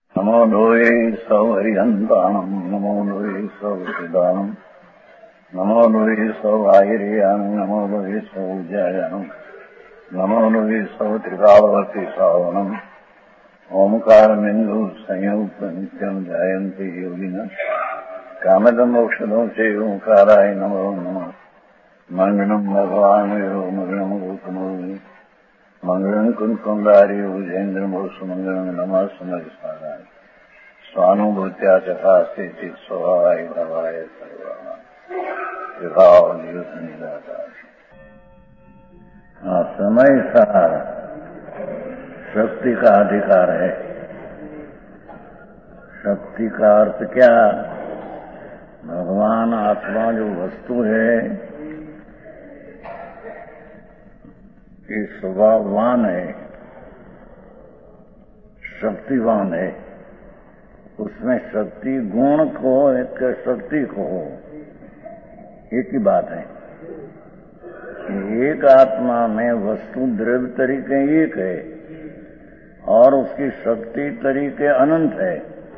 नमो लोये सौहरिहन्ताणम् नमो लोये सौहृदानम् नमो लोये सौभागिर्यानम् नमो लोये सौज्यायानम् नमो लोये सौत्रिकालवर्ति सावनम् ओंकारमिन्दु संयुक्त नित्यम् ध्यायन्ति योगिनः कामदम् मोक्षदम् च ओंकाराय नमो नमः मङ्गलम् भगवान् यो मङ्गलम् गौतमोऽयि मंगलम कुंकुंदारी भुजेन्द्र सुमंगलम नमः सुमरिस्मराय स्वानुभूत्या चकास्ते चित स्वभावाय भवाय सर्वभाव समय सार शक्ति का अधिकार है। शक्ति का अर्थ क्या? भगवान आत्मा जो वस्तु है ये स्वभाववान है, शक्तिवान है। उसमें शक्ति गुण को एक शक्ति को एक ही बात है। एक आत्मा में वस्तु द्रव्य तरीके एक है और उसकी शक्ति तरीके अनंत है।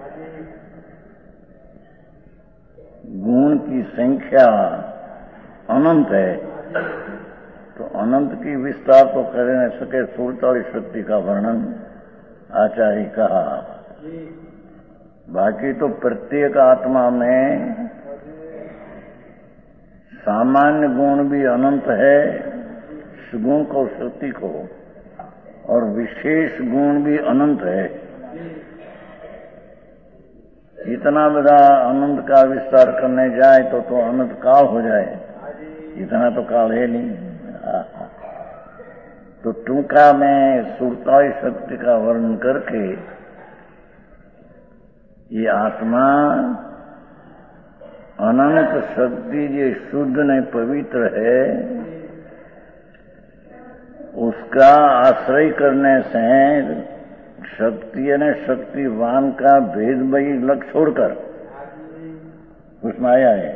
गुण की संख्या अनंत है तो अनंत की विस्तार तो कर न सके। 47 शक्ति का वर्णन आचार्य कहा। बाकी तो प्रत्येक आत्मा में सामान्य गुण भी अनंत है, सुगुण को शक्ति को, और विशेष गुण भी अनंत है। इतना बड़ा अनंत का विस्तार करने जाए तो अनंत काल हो जाए। इतना तो काल है नहीं। तो टूका में 47 शक्ति का वर्णन करके ये आत्मा अनंत शक्ति जो शुद्ध ने पवित्र है उसका आश्रय करने से शक्ति ने शक्तिवान का भेद भाई लग छोड़कर उसमें आया है।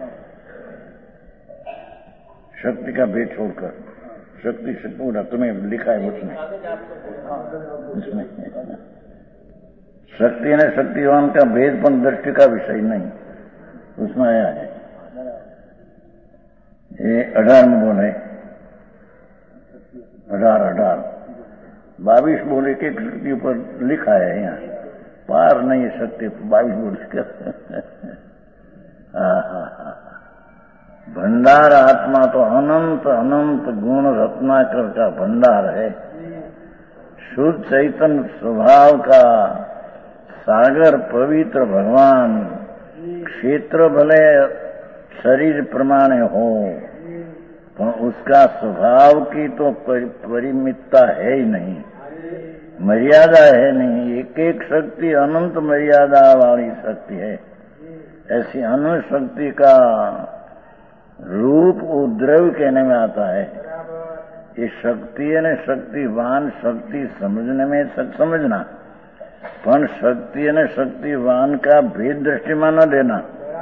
शक्ति का भेद छोड़कर शक्ति से पूरा तुम्हें लिखा है उसमें शक्ति ने शक्तिवान का भेदपन दृष्टि का विषय नहीं उसमें आया है। ये 18 में बोले 18 22 बोले के शक्ति ऊपर लिखा है। यहाँ पार नहीं शक्ति 22 बोले का भंडार आत्मा तो अनंत अनंत गुण रत्नाकर का भंडार है। शुद्ध चैतन्य स्वभाव का सागर पवित्र भगवान क्षेत्र भले शरीर प्रमाण हो तो उसका स्वभाव की तो परिमितता है ही नहीं, मर्यादा है नहीं। एक एक शक्ति अनंत मर्यादा वाली शक्ति है। ऐसी अनंत शक्ति का रूप द्रव्य कहने में आता है। ये शक्ति है न शक्तिवान शक्ति समझने में समझना, पर शक्ति है न शक्तिवान का भेद दृष्टि में न लेना।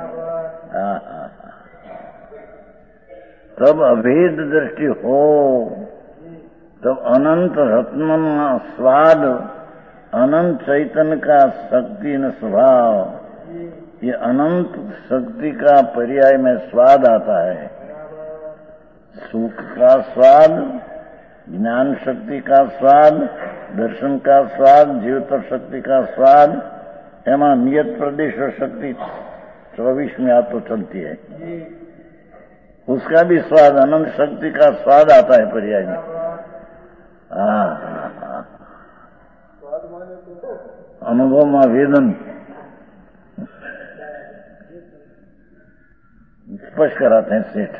तब अभेद दृष्टि हो तब अनंत रत्न स्वाद अनंत चैतन्य का शक्ति न स्वभाव ये अनंत शक्ति का पर्याय में स्वाद आता है। सुख का स्वाद, ज्ञान शक्ति का स्वाद, दर्शन का स्वाद, जीवतर शक्ति का स्वाद, एमा नियत प्रदेश शक्ति 24 में आप तो चलती है। उसका भी स्वाद अनंत शक्ति का स्वाद आता है पर्याय में। अनुभव में वेदन स्पष्ट कराते हैं सेठ।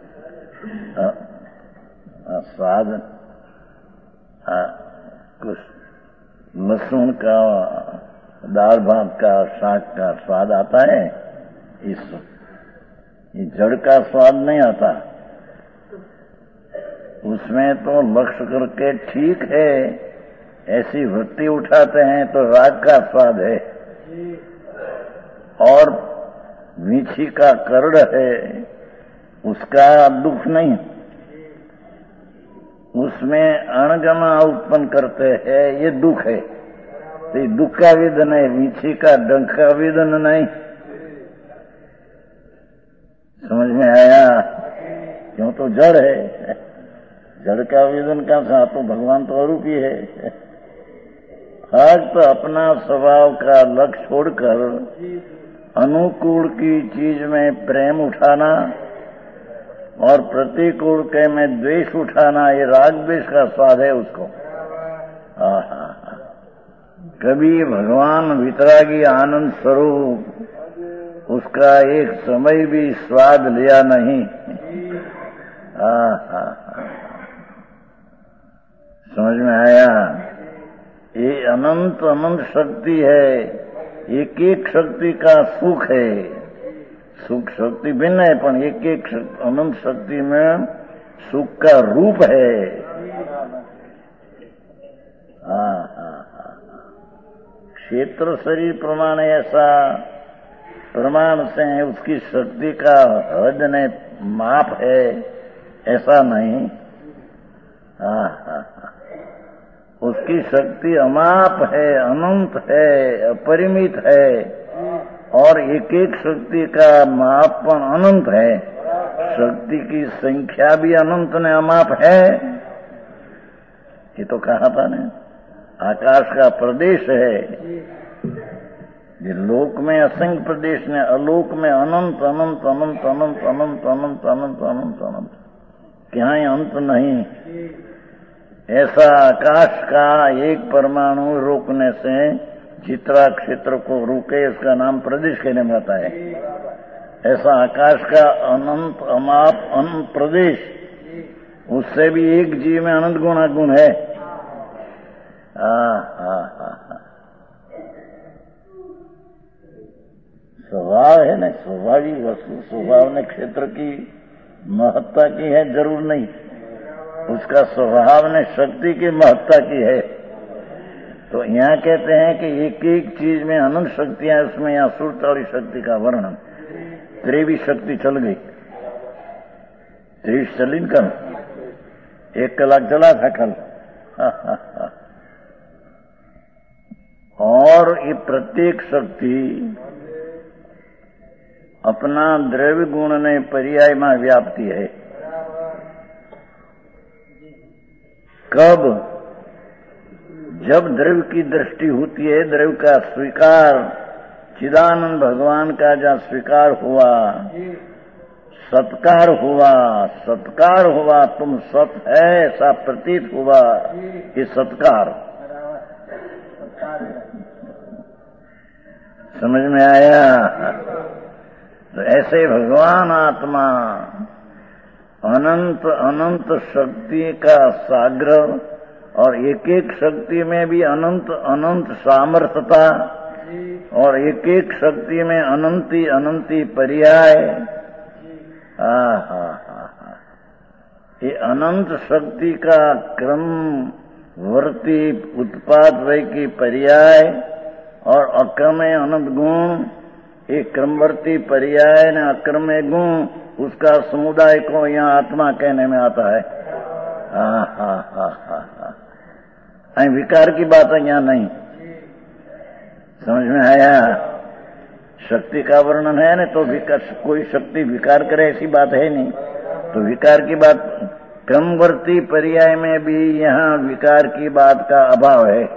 स्वाद कुछ लहसुन का, दाल भात का, साग का स्वाद आता है। ये जड़ का स्वाद नहीं आता। उसमें तो लक्ष्य करके ठीक है ऐसी वृत्ति उठाते हैं तो राग का स्वाद है, और मीठी का करड़ है उसका दुख नहीं। उसमें अणगमा उत्पन्न करते हैं ये दुख है। तो दुख का वेदन है, मीठी का डंक का वेदन नहीं। समझ में आया? क्यों तो जड़ है, जड़ का वेदन का था तो भगवान तो अरूप ही है। आज तो अपना स्वभाव का लक्ष्य छोड़कर अनुकूल की चीज में प्रेम उठाना और प्रतिकूल के में द्वेष उठाना, ये राग द्वेष का स्वाद है उसको। कभी भगवान वितरागी आनंद स्वरूप उसका एक समय भी स्वाद लिया नहीं। समझ में आया? ये अनंत अनंत शक्ति है, एक एक शक्ति का सुख है। सुख शक्ति भिन्न है, पर एक एक अनंत शक्ति में सुख का रूप है। क्षेत्र शरीर प्रमाण ऐसा प्रमाण से है, उसकी शक्ति का हद ने माप है, ऐसा नहीं। उसकी शक्ति अमाप है, अनंत है, अपरिमित है, और एक एक शक्ति का मापन अनंत है। शक्ति की संख्या भी अनंत ने अमाप है। ये तो कहा था ना, आकाश का प्रदेश है, ये लोक में असंख्य प्रदेश ने, अलोक में अनंत अनंत अनंत अनंत अनंत अनंत अनंत अनंत अनंत, क्या अंत नहीं। ऐसा आकाश का एक परमाणु रोकने से जितना क्षेत्र को रोके, उसका नाम प्रदेश कहने में आता है। ऐसा आकाश का अनंत अमाप अनंत प्रदेश, उससे भी एक जीव में अनंत गुण है। स्वभाव है ना, स्वाभाविक वस्तु, स्वभाव ने क्षेत्र की महत्ता की है जरूर नहीं, उसका स्वभाव ने शक्ति की महत्ता की है। तो यहाँ कहते हैं कि एक एक चीज में अनंत शक्तियां, उसमें यहाँ सुरताली शक्ति का वर्णन। त्रेवी शक्ति चल गई, 23 चली कल, 1 कलाक चला था कल। और ये प्रत्येक शक्ति अपना द्रव्य गुण ने पर्याय में व्याप्ति है। कब? जब द्रव्य की दृष्टि होती है, द्रव्य का स्वीकार, चिदानंद भगवान का जहाँ स्वीकार हुआ, सत्कार हुआ, सत्कार हुआ, तुम सत है ऐसा प्रतीत हुआ, ये सत्कार। समझ में आया? तो ऐसे भगवान आत्मा अनंत अनंत शक्ति का सागर, और एक एक शक्ति में भी अनंत अनंत सामर्थ्यता, और एक एक शक्ति में अनंती अनंती पर्याय। ये अनंत शक्ति का क्रमवर्ती उत्पाद वय की पर्याय, और अक्रमय अनंत गुण, एक क्रमवर्ती पर्याय न अक्रमय गुण, उसका समुदाय को यहाँ आत्मा कहने में आता है। विकार की बात है यहाँ नहीं। समझ में आया? शक्ति का वर्णन है ना, तो विकार, कोई शक्ति विकार करे ऐसी बात है नहीं। तो विकार की बात, क्रमवर्ती पर्याय में भी यहाँ विकार की बात का अभाव है।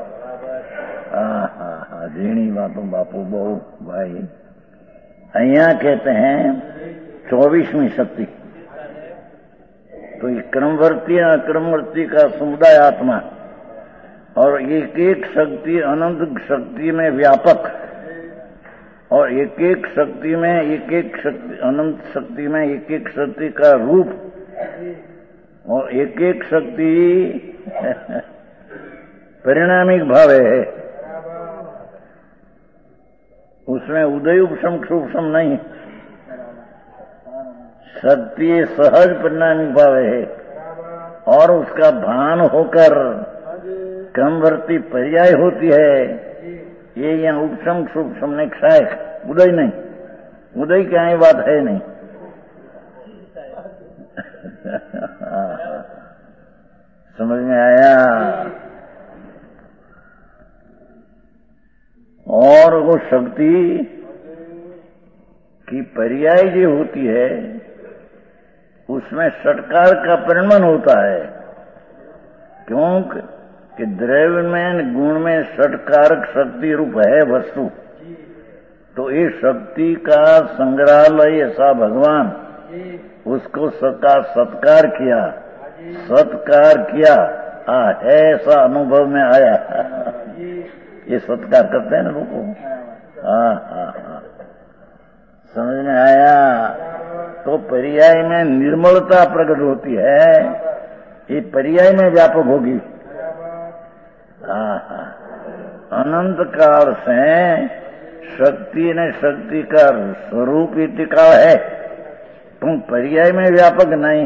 झीणी बातों बापू बहु भाई। यहाँ कहते हैं 24वीं शक्ति, तो ये क्रमवर्ती अक्रमवर्ती का समुदाय आत्मा, और एक एक शक्ति अनंत शक्ति में व्यापक, और एक एक शक्ति में एक एक शक्ति, अनंत शक्ति में एक एक शक्ति का रूप, और एक एक शक्ति परिणामिक भाव है। उसमें उदय उपशम क्षुपशम नहीं, शक्ति सहज परिणामिक भाव है, और उसका भान होकर क्रमवर्ती पर्याय होती है। ये यहाँ उपशम क्षुपशम ने क्षय, उदय नहीं, उदय क्या है बात है नहीं। समझ में आया? और वो शक्ति की पर्याय जो होती है उसमें षटकार का परिणमन होता है। क्योंकि द्रव्य में गुण में षटकारक शक्ति रूप है वस्तु, तो इस शक्ति का संग्रहालय ऐसा भगवान उसको सत्कार किया है, ऐसा अनुभव में आया। ये सत्कार करते हैं ना लोग को। हाँ, समझ में आया। तो पर्याय में निर्मलता प्रकट होती है, ये पर्याय में व्यापक होगी। अनंत काल से शक्ति ने शक्ति का स्वरूप ही टिका है, तुम पर्याय में व्यापक नहीं।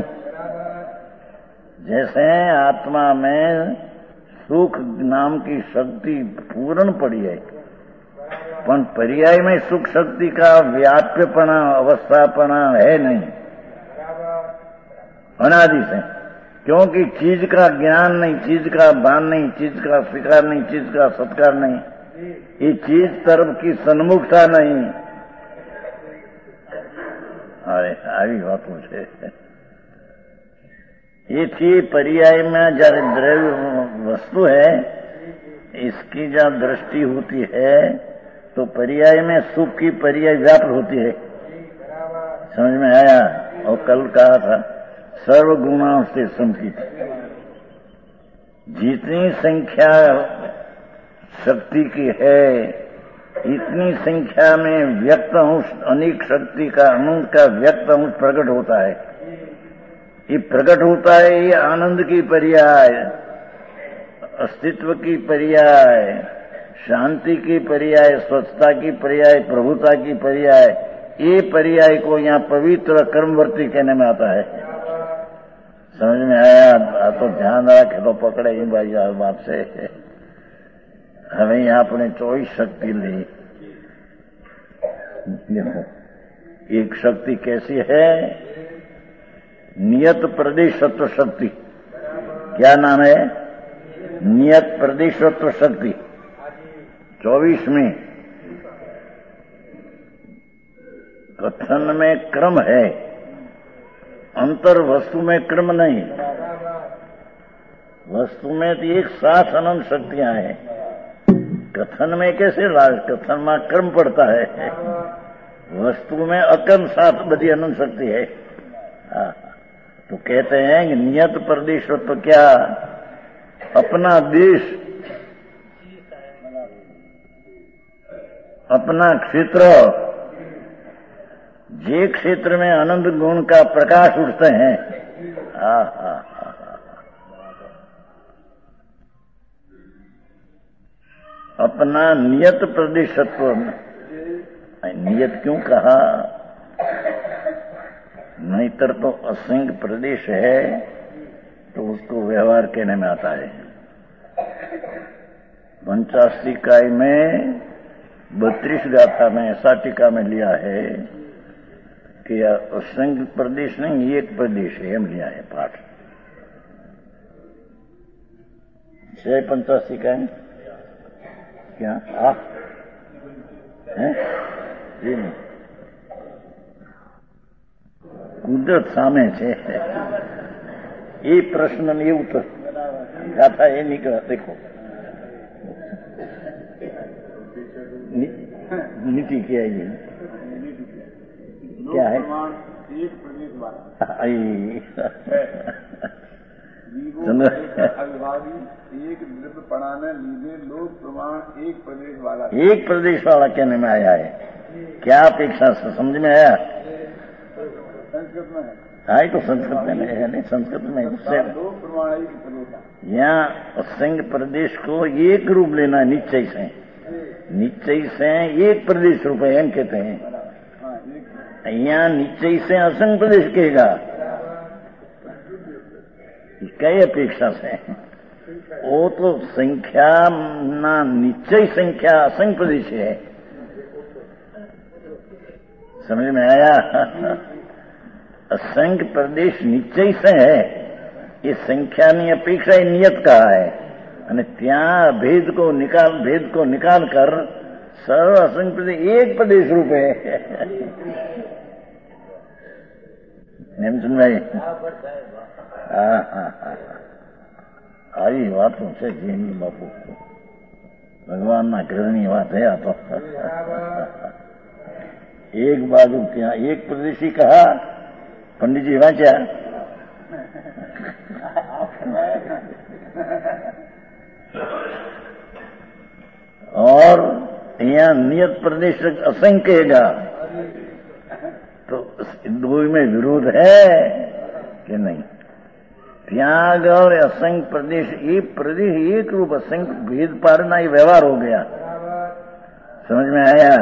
जैसे आत्मा में सुख नाम की शक्ति पूर्ण पड़ी है, पर पर्याय में सुख शक्ति का व्याप्यपना अवस्थापना है नहीं अनादि से। क्योंकि चीज का ज्ञान नहीं, चीज का भान नहीं, चीज का स्वीकार नहीं, चीज का सत्कार नहीं, ये चीज तरफ की सन्मुखता नहीं। अरे આવી વાતો છે। ये थी पर्याय में जब द्रव्य वस्तु है, इसकी जब दृष्टि होती है तो पर्याय में सुख की पर्याय व्याप्त होती है। समझ में आया। और कल कहा था सर्व गुणाओं से संकित, जितनी संख्या शक्ति की है इतनी संख्या में व्यक्त अंश अनेक शक्ति का अनंत का व्यक्त अंश प्रकट होता है। ये प्रकट होता है, ये आनंद की पर्याय, अस्तित्व की पर्याय, शांति की पर्याय, स्वच्छता की पर्याय, प्रभुता की पर्याय। ये पर्याय को यहाँ पवित्र कर्मवर्ती कहने में आता है। समझ में आया। तो ध्यान रखे तो पकड़े ही भाई बात से। हमें यहाँ अपने 24 शक्ति ली। देखो एक शक्ति कैसी है, नियत प्रदेशत्व शक्ति। क्या नाम है? नियत प्रदेशत्व शक्ति। 24 में कथन में क्रम है, अंतर वस्तु में क्रम नहीं। वस्तु में तो एक साथ अनंत शक्तियां हैं, कथन में कैसे कथन में क्रम पड़ता है, वस्तु में अक्रम साथ बड़ी अनंत शक्ति है। तो कहते हैं कि नियत प्रदेश तो क्या, अपना देश, अपना क्षेत्र, जे क्षेत्र में आनंद गुण का प्रकाश उठते हैं। अपना नियत प्रदेशत्व। नियत क्यों कहा? नहींतर तो असंख्य प्रदेश है तो उसको व्यवहार कहने में आता है। 85 इकाई में 32 गाथा में ऐसा टीका में लिया है कि असंख्य प्रदेश नहीं, एक प्रदेश है, हम लिया है पाठ। 85 इकाई क्या आप हैं? जी नहीं, કુદરત સામે છે એ પ્રશ્ન ને એવું તો ગાથા એ નીકળે। देखो नीति क्या है? क्या है? एक प्रदेश वाला अविभावी एक द्रव्य पढ़ाने लीजिए लोक प्रमाण एक प्रदेश वाला, एक प्रदेश वाला कहने में आया है। क्या अपेक्षा समझ में आया? संस्कृत में है। हाँ तो संस्कृत में है, नहीं संस्कृत में यहाँ संघ प्रदेश को एक रूप लेना निश्चय से, निश्चय से एक प्रदेश रूप है, कहते हैं। यहाँ निश्चय से असंग प्रदेश कहेगा, कई अपेक्षा से वो तो संख्या ना निश्चय संख्या असंग प्रदेश है। समझ में आया? असंख्य प्रदेश निश्चय से है, ये संख्या नहीं अपेक्षा नियत कहा है। અને ત્યાં ભેદ को निकाल कर सर्व असंग प्रदेश एक प्रदेश रूप है। નેમચંદ ભાઈ આવી વાતો છે જીની બાપુ, ભગવાનના ઘરની વાત है આ તો। એક બાજુ ત્યાં એક પ્રદેશી કહા, पंडितजी वांचा और यहाँ नियत प्रदेश असंख्यगा, तो दो में विरोध है कि नहीं? त्याग और असंख्य प्रदेश, एक प्रदेश एक रूप, असंख्य भेद पाड़ना ये व्यवहार हो गया। समझ में आया?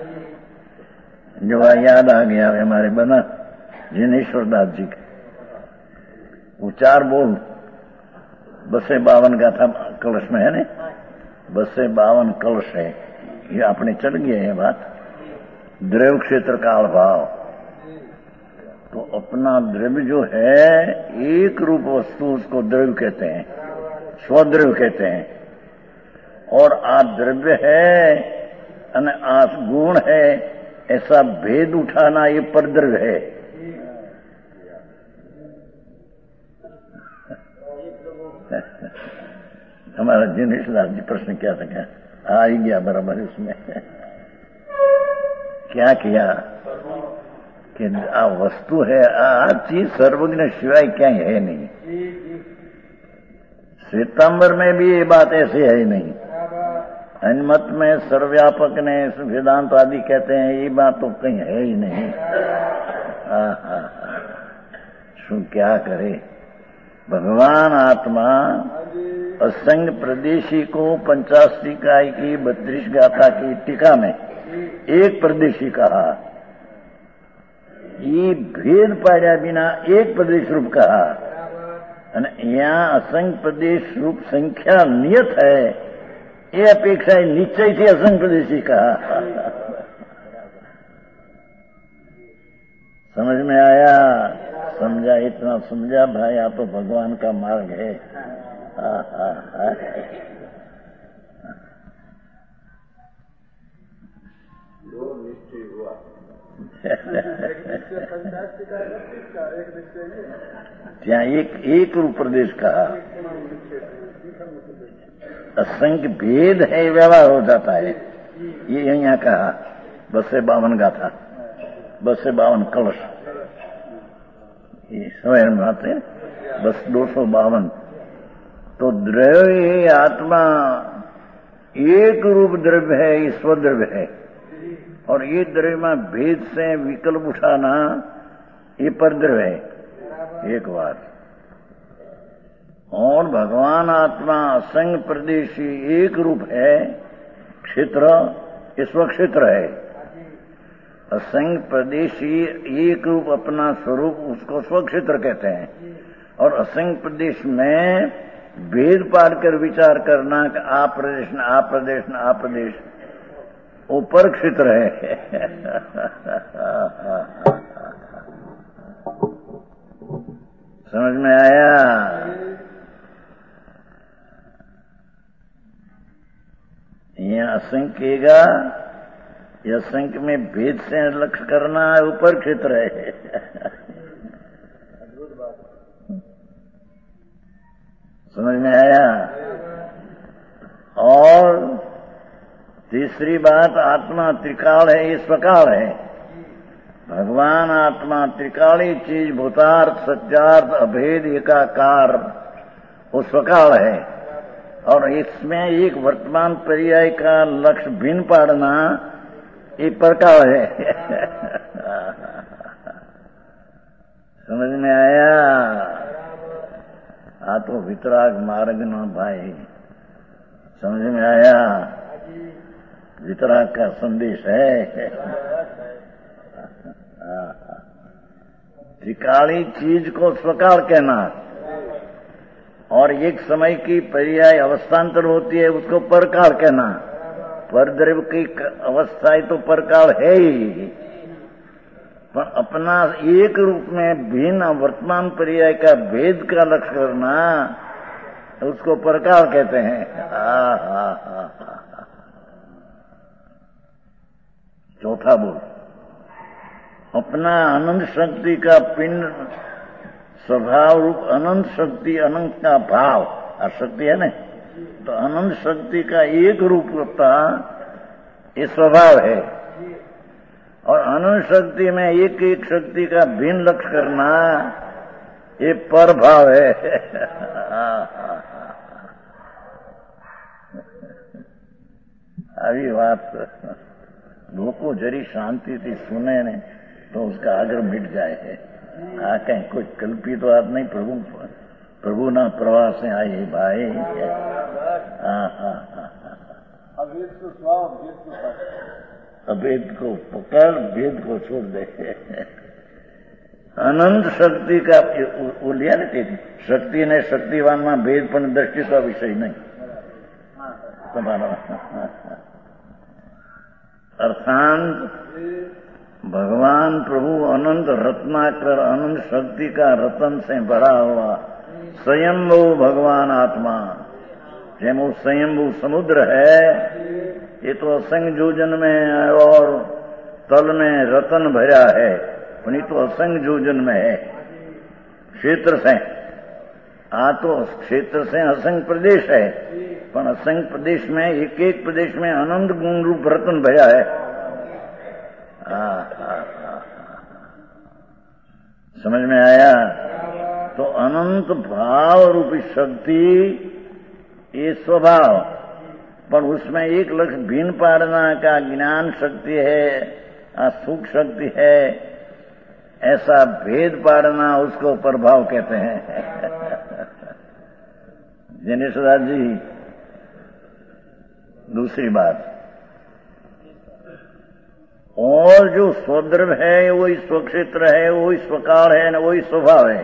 जो याद आ गया हमारे बना जिनेश्वर दास जी के, वो 4 बोल 252 गाथा कलश में है ने, 252 कलश है, ये अपने चल गए हैं बात। द्रव्य क्षेत्र काल भाव, तो अपना द्रव्य जो है एक रूप वस्तु, उसको द्रव्य कहते हैं, स्वद्रव्य कहते हैं। और आ द्रव्य है और आ गुण है, ऐसा भेद उठाना ये परद्रव्य है। हमारा जिनेश दास जी प्रश्न क्या था, आ ही गया बराबर उसमें। क्या किया कि आ वस्तु है, आ चीज सर्वज्ञ शिवाय क्या है नहीं। श्वेतांबर में भी ये बात ऐसी है ही नहीं। अन्मत में सर्वव्यापक ने वेदांत आदि कहते हैं, ये बात तो कहीं है ही नहीं। शु क्या करे भगवान आत्मा असंग प्रदेशी को 50 इकाई की 32 गाथा की टीका में एक प्रदेशी कहा, ये भेद पाया बिना एक प्रदेश रूप कहा, यहाँ असंग प्रदेश रूप संख्या नियत है, ये अपेक्षा निश्चय थी असंग प्रदेशी कहा। समझ में आया? समझा? इतना समझा भाई, आप तो भगवान का मार्ग है। ત્યાં एक रूप प्रदेश कहा, असंख्य भेद है, व्यवहार हो जाता है। ये यहाँ कहा 252 गाथा, 252 कलश, ये स्वयं बात है, बस 252। तो द्रव्य आत्मा एक रूप द्रव्य है, ईश्वर द्रव्य है, और ये द्रव्य में भेद से विकल्प उठाना ये परद्रव्य है एक बात। और भगवान आत्मा असंग प्रदेशी एक रूप है, क्षेत्र ईश्वर क्षेत्र है। असंग प्रदेशी एक रूप अपना स्वरूप, उसको स्वक्षेत्र कहते हैं। और असंग प्रदेश में भेद पाड़ कर विचार करना कि आप प्रदेश न आप प्रदेश न आप प्रदेश, वो पर क्षेत्र है। समझ में आया? यहाँ असंख्यगा, यह असंख्य में भेद से लक्ष्य करना है, ऊपर क्षेत्र है। समझ में आया? और तीसरी बात, आत्मा त्रिकाल है, ये स्वकाल है। भगवान आत्मा त्रिकाली चीज, भूतार्थ सत्यार्थ अभेद एकाकार, वो स्वकाल है। और इसमें एक वर्तमान पर्याय का लक्ष्य भिन्न पाड़ना ये परकाल है। समझ में आया? आ तो वितराग मार्ग ना भाई, समझ में आया? वितराग का संदेश है। त्रिकाली चीज को स्वकाल कहना, और एक समय की पर्याय अवस्थान्तर होती है, उसको परकाल कहना। परद्रव्य की अवस्था तो परकाल है ही, पर अपना एक रूप में भिन्न वर्तमान पर्याय का भेद का लक्ष्य करना, उसको परकाल कहते हैं। चौथा बोल। अपना अनंत शक्ति का पिंड स्वभाव रूप अनंत शक्ति, अनंत का भाव, शक्ति है ना, तो अनंत शक्ति का एक रूपता ये स्वभाव है। और अनंत शक्ति में एक एक शक्ति का भिन्न लक्ष्य करना ये पर भाव है। આવી વાત લોકો જરી શાંતિથી સુને ને તો उसका आग्रह मिट जाए है। आ कहीं कोई कल्पित बात नहीं, प्रभु ना प्रवास से आए भाई। अभेद को पकड़, भेद को छोड़ दे। अनंत शक्ति का वो लिया ना, शक्ति ने शक्तिवान में भेद पण दृष्टि का विषय नहीं तुम्हारा। अर्थात भगवान प्रभु अनंत रत्नाकर, अनंत शक्ति का रतन से भरा हुआ स्वयंभू भगवान आत्मा, जैसे वो स्वयंभू समुद्र है, ये तो असंग जोजन में और तल में रतन भरा है, ये तो असंग जोजन में है क्षेत्र से। तो क्षेत्र से असंग प्रदेश है, पर असंग प्रदेश में एक एक प्रदेश में अनंत गुण रूप रतन भया है। समझ में आया? तो अनंत भाव रूपी शक्ति ये स्वभाव, पर उसमें एक लक्ष्य भिन्न पाड़ना का ज्ञान शक्ति है, सुख शक्ति है, ऐसा भेद पाड़ना उसको प्रभाव कहते हैं। जनेश्वर जी, दूसरी बात, और जो स्वद्रव है वही स्वक्षेत्र है, वही स्वकाल है, न वही स्वभाव है।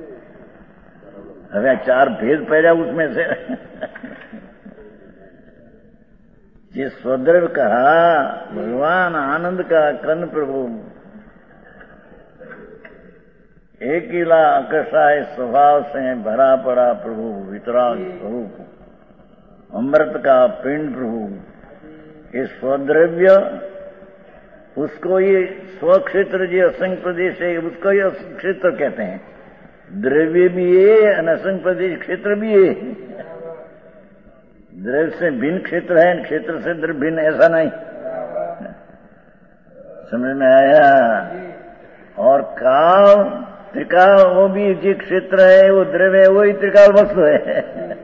હવે चार भेद पैदा उसमें से। ये स्वद्रव कहा भगवान आनंद का कर्ण प्रभु, एक इला अकसाय स्वभाव से भरा पड़ा प्रभु, वितराग स्वरूप, अमृत का पिंड प्रभु। ये स्वद्रव्य, उसको ये स्वक्षेत्र जो असंग प्रदेश है उसको ये क्षेत्र कहते हैं। द्रव्य भी ये, असंग प्रदेश क्षेत्र भी ये। द्रव्य से भिन्न क्षेत्र है, क्षेत्र से द्रव्य भिन्न, ऐसा नहीं। समझ में आया? और काल त्रिकाल, वो भी जो क्षेत्र है वो द्रव्य है, वही त्रिकाल वस्तु है।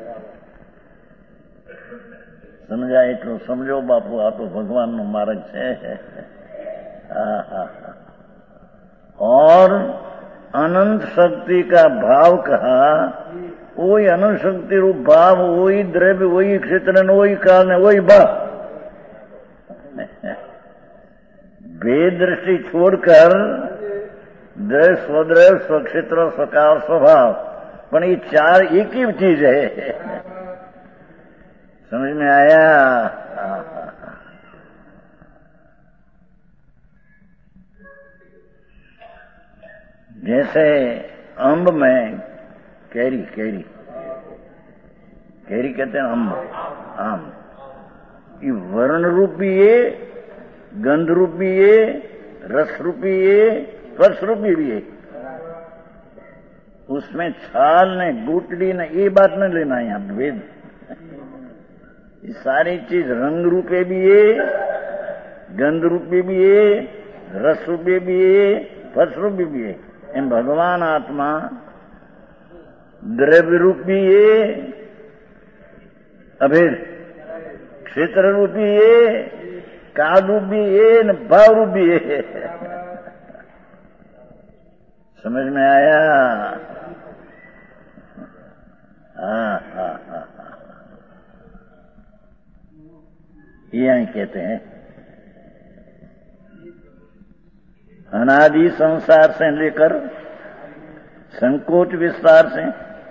समझाए तो समझो बापू, आ तो भगवान नो मार्ग है। और अनंत शक्ति का भाव कहा, वही अनंत शक्ति रूप भाव, वही द्रव्य, वही क्षेत्र, वही काल, वही भाव। भेद दृष्टि छोड़कर द्रव्य, स्वद्रव्य, स्वक्षेत्र, स्वकाल, स्वभाव, पर ये चार एक ही चीज है। समझ में आया? जैसे अम्ब में कैरी, कैरी कहते हैं अम्ब, आम, ये वर्ण रूप भी ये, गंध रूप भी ये, रस रूपी ये, स्पर्श रूपी भी ये। उसमें छाल ने, गुटली ने, ये बात न लेना है यहाँ भेद। ये सारी चीज रंग रूपे भी ये, गंध रूपी भी ये, रस रूपी भी ये, स्पर्श रूपी भी ये। एम भगवान आत्मा द्रव्य रूपी ये, अभेद क्षेत्र रूपी ये, काल रूपी ये, न भाव रूपी ये। समझ में आया? यही कहते हैं अनादि संसार से लेकर संकोच विस्तार से,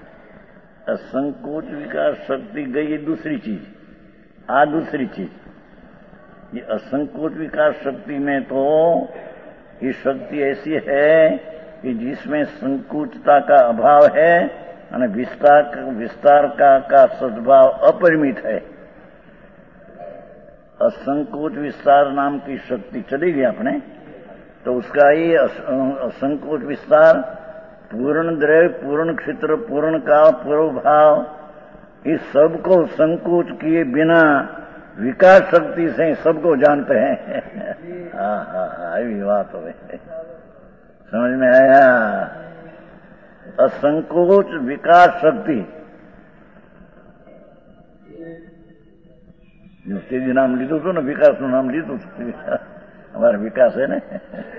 संकोच विकास शक्ति गई दूसरी चीज, दूसरी चीज। ये असंकोच विकास शक्ति में तो ये शक्ति ऐसी है कि जिसमें संकुचता का अभाव है और विस्तार का सद्भाव अपरिमित है। असंकोच विस्तार नाम की शक्ति चली गई अपने, तो उसका ये असंकोच विस्तार, पूर्ण द्रव्य, पूर्ण क्षेत्र, पूर्ण काल, पूर्व भाव, इस सबको संकोच किए बिना विकास शक्ति से सबको जानते हैं। हाँ, ये बात हो गई, समझ में आया? असंकोच विकास शक्ति, तेजी नाम લીધું હતું ને, વિકાસનું નામ લીધું હતું, हमारा विकास है ना।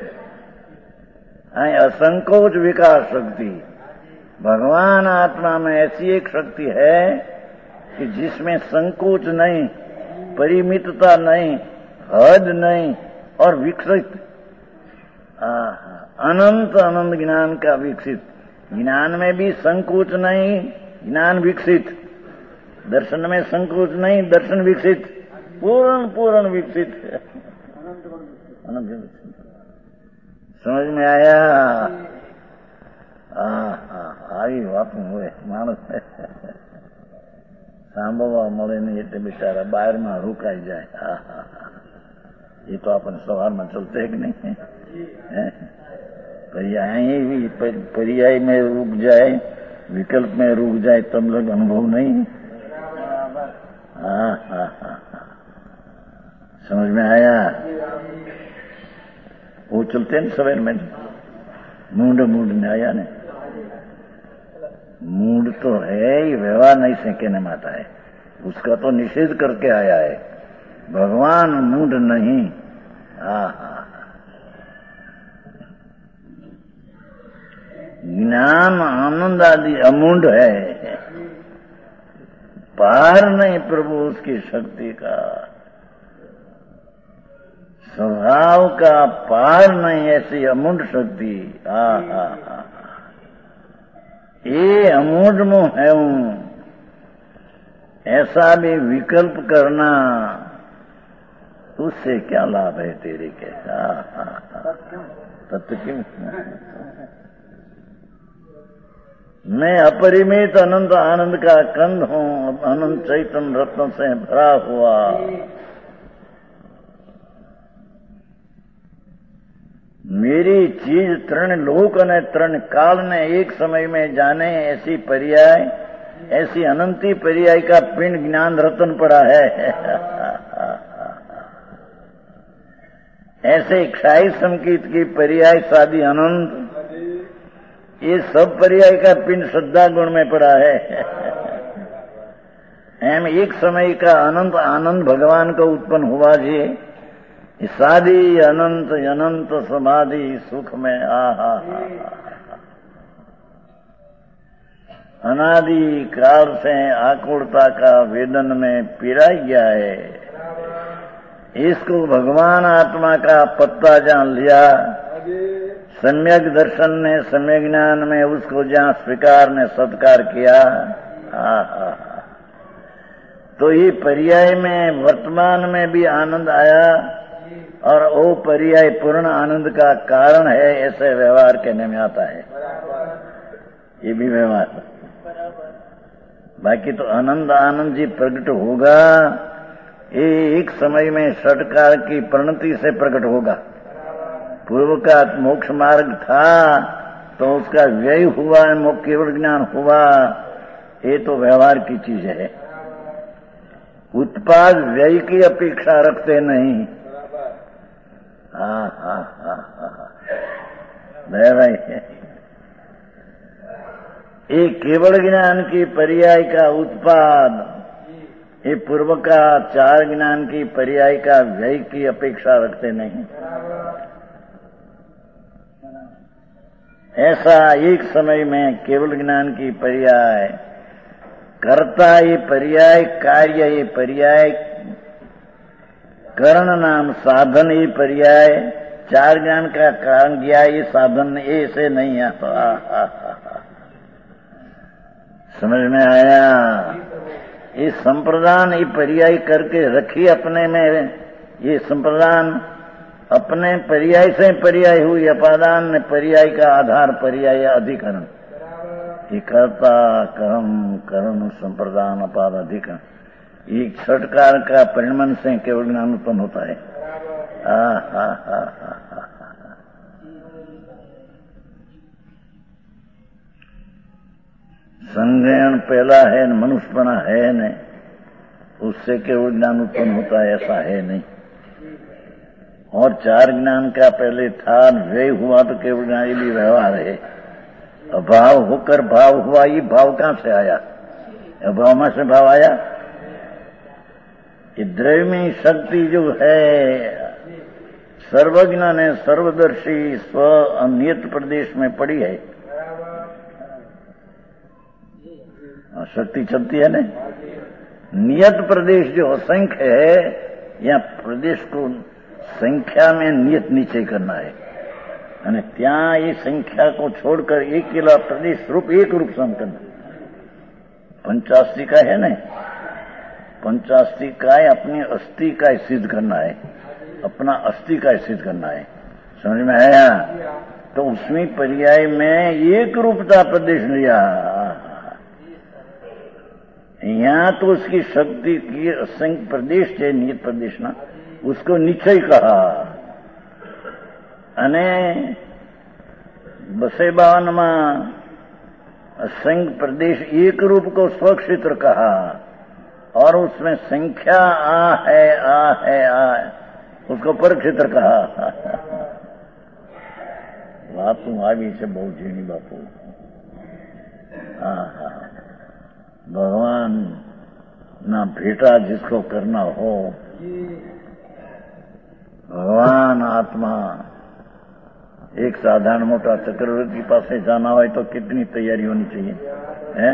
असंकोच विकास शक्ति, भगवान आत्मा में ऐसी एक शक्ति है कि जिसमें संकोच नहीं, परिमितता नहीं, हद नहीं और विकसित, अनंत अनंत ज्ञान का विकसित, ज्ञान में भी संकोच नहीं, ज्ञान विकसित, दर्शन में संकोच नहीं, दर्शन विकसित, पूर्ण पूर्ण विकसित, अनंत विकसित। समझ में आया? આવી વાત હોય માણસ સાંભળવા મળે નહીં એટલે બિચારા બહારમાં રોકાઈ જાય। ये तो अपन सवार में चलते है कि नहीं? पर्याय में रुक जाए, विकल्प में रुक जाए, तब लोग अनुभव नहीं। समझ में आया? वो चलते हैं सवेर में, मूड ने आया ने, मूड तो है ही, व्यवहार नहीं से कहने में आता है, उसका तो निषेध करके आया है। भगवान मूड नहीं। ज्ञान आनंद आदि अमूढ़ है, पार नहीं प्रभु उसकी शक्ति का, स्वभाव का पार नहीं ऐसी अमूढ़ शक्ति। ये अमूढ़ में है हूं, ऐसा भी विकल्प करना, उससे क्या लाभ है तेरे के? तत्व क्यों? मैं अपरिमित अनंत आनंद का कंद हूं, अनंत चैतन्य रत्न से भरा हुआ। मेरी चीज तृण लोक ने तृण काल ने एक समय में जाने, ऐसी पर्याय, ऐसी अनंती पर्याय का पिंड ज्ञान रत्न पड़ा है। ऐसे क्षाई संकीत की पर्याय सादी अनंत, ये सब पर्याय का पिंड श्रद्धा गुण में पड़ा है। एम एक समय का अनंत आनंद भगवान को उत्पन्न हुआ जी, सादी अनंत अनंत समाधि सुख में अनादि काल से आकुलता का वेदन में पिराई गया है। इसको भगवान आत्मा का पत्ता जान लिया, सम्यक दर्शन ने, सम्यक ज्ञान में उसको जहां स्वीकार ने सत्कार किया, तो ये पर्याय में वर्तमान में भी आनंद आया और वो पर्याय पूर्ण आनंद का कारण है, ऐसे व्यवहार कहने में आता है। ये भी व्यवहार, बाकी तो आनंद आनंद जी प्रकट होगा, ये एक समय में षटकार की परिणति से प्रकट होगा। पूर्व का मोक्ष मार्ग था तो उसका व्यय हुआ, केवल ज्ञान हुआ, ये तो व्यवहार की चीज है। उत्पाद व्यय की अपेक्षा रखते नहीं। भाई, ये केवल ज्ञान की पर्याय का उत्पाद, ये पूर्व का चार ज्ञान की पर्याय का व्यय की अपेक्षा रखते नहीं। ऐसा एक समय में केवल ज्ञान की पर्याय, कर्ता ये पर्याय, कार्य ये पर्याय, करण नाम साधन ये पर्याय, चार ज्ञान का कारण गया ये साधन, ऐसे नहीं आता। समझ में आया? ये संप्रदान ये पर्याय करके रखी अपने में, ये संप्रदान अपने पर्याय से पर्याय हुई, अपादान ने पर्याय का आधार पर्याय अधिकरण, ये कर्ता कर्म करण संप्रदान अपाद अधिकरण, एक षटकार का परिणमन से केवल ज्ञान उत्पन्न होता है। संग्रहण पहला है न, मनुष्यपना है न, उससे केवल ज्ञान उत्पन्न होता है ऐसा है नहीं। और चार ज्ञान का पहले था, वे हुआ तो केवल ज्ञान ये भी व्यवहार है। अभाव होकर भाव हुआ, ये भाव कहां से आया? अभाव में से भाव आया। ये द्रव्यमयी शक्ति जो है सर्वज्ञ ने सर्वदर्शी स्व अनियत प्रदेश में पड़ी है। शक्ति चलती है ना। नियत प्रदेश जो असंख्य है, या प्रदेश को संख्या में नियत नीचे करना है। અને ત્યાં ये संख्या को छोड़कर एक अकेला प्रदेश रूप एक रूप सम करना। पंचास्ति का है ना, पंचास्ति का अपनी अस्थि का सिद्ध करना है, अपना अस्थि का सिद्ध करना है। समझ में आया? तो उसमें पर्याय में एक रूपता प्रदेश लिया। यहाँ तो उसकी शक्ति की असंख्य प्रदेश है, नियत प्रदेश ना, उसको निश्चय कहा। અને 252 में असंख्य प्रदेश एक रूप को स्वक्षेत्र कहा, और उसमें संख्या आ है, उसको पर क्षेत्र कहा। बापू આવી છે બહુ ઝીણી બાપू। भगवान ना भेटा जिसको करना हो, भगवान आत्मा एक साधारण मोटा चक्रवर्ती पासे जाना हो तो कितनी तैयारी होनी चाहिए, है?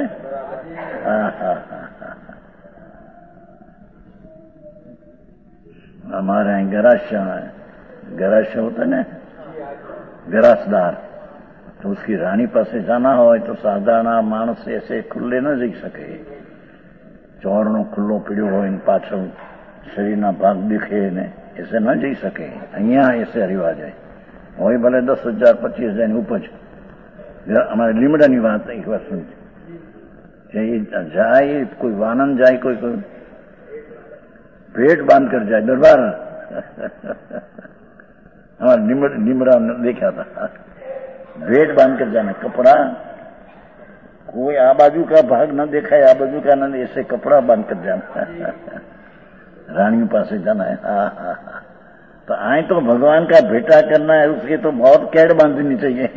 हमारे यहाँ गराश्य होता है ना, गरासदार, तो उसकी रानी पासे जाना हो तो साधारण मानस ऐसे खुले न जई सके। ચોરનો ખુલ્લો પીડ્યો હોય ને પાછળ શરીરના ભાગ દીખે ને ऐसे न જઈ શકે। અહીંયા ऐसे रिवाज है। હોય ભલે 10,000 25,000 ની ઉપજ। અમારે લીમડાની વાત એક વાર સુનજો, જાય કોઈ વાનન જાય, કોઈ भेंट बांध कर जाए दरबार। हमारे निमरा देखा था, भेंट बांध कर जाना, कपड़ा कोई आ बाजू का भाग न देखा है, आ बाजू का न, ऐसे कपड़ा बांध कर जाना। रानी पासे जाना है। तो आए तो भगवान का भेंटा करना है, उसके तो बहुत कैड बांधनी चाहिए।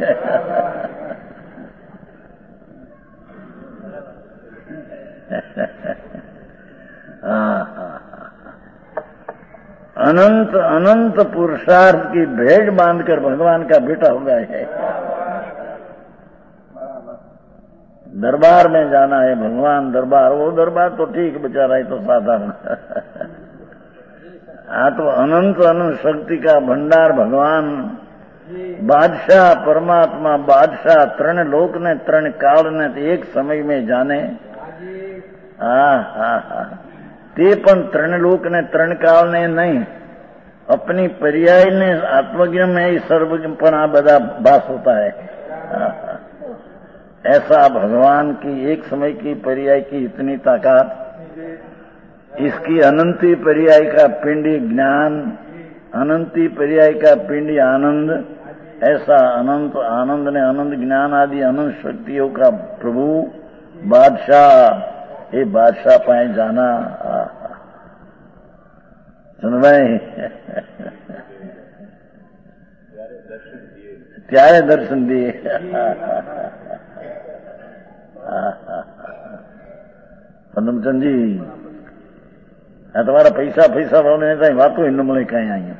अनंत अनंत पुरुषार्थ की भेंट बांधकर भगवान का बेटा हो गया है। दरबार में जाना है, भगवान दरबार, वो दरबार तो ठीक बेचारा है, तो साधारण। तो अनंत अनंत शक्ति का भंडार भगवान बादशाह परमात्मा बादशाह त्रण लोक ने त्रण काल ने एक समय में जाने। ते पण त्रण लोक ने त्रण काल ने नहीं, अपनी पर्याय ने आत्मज्ञ में ही सर्वज्ञपना बदा भास होता है। ऐसा भगवान की एक समय की पर्याय की इतनी ताकत, इसकी अनंती पर्याय का पिंडी ज्ञान, अनंती पर्याय का पिंडी आनंद, ऐसा अनंत आनंद ने अनंत ज्ञान आदि अनंत शक्तियों का प्रभु बादशाह, ये बादशाह पाए जाना। सुन भाई, त्यारे दर्शन दिए। पद्मचंद जी, तुम्हारा पैसा वाले वातो इन મળે કઈ અહીંયા।